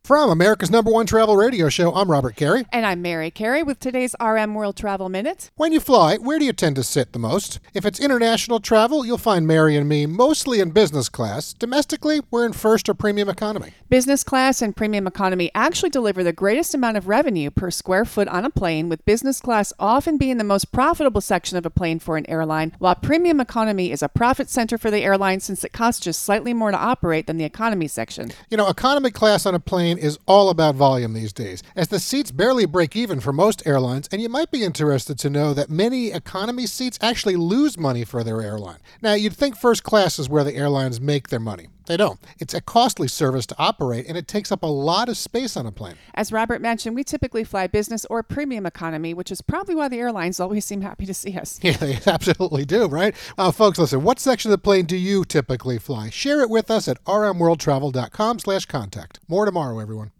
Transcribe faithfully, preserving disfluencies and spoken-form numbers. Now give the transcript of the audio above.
From America's number one travel radio show, I'm Robert Carey. And I'm Mary Carey with today's R M World Travel Minute. When you fly, where do you tend to sit the most? If it's international travel, you'll find Mary and me mostly in business class. Domestically, we're in first or premium economy. Business class and premium economy actually deliver the greatest amount of revenue per square foot on a plane, with business class often being the most profitable section of a plane for an airline, while premium economy is a profit center for the airline since it costs just slightly more to operate than the economy section. You know, economy class on a plane is all about volume these days, as the seats barely break even for most airlines, and you might be interested to know that many economy seats actually lose money for their airline. Now, you'd think first class is where the airlines make their money. They don't. It's a costly service to operate, and it takes up a lot of space on a plane. As Robert mentioned, we typically fly business or premium economy, which is probably why the airlines always seem happy to see us. Yeah, they absolutely do, right? Uh, folks, listen, what section of the plane do you typically fly? Share it with us at rmworldtravel.com slash contact. More tomorrow, everyone.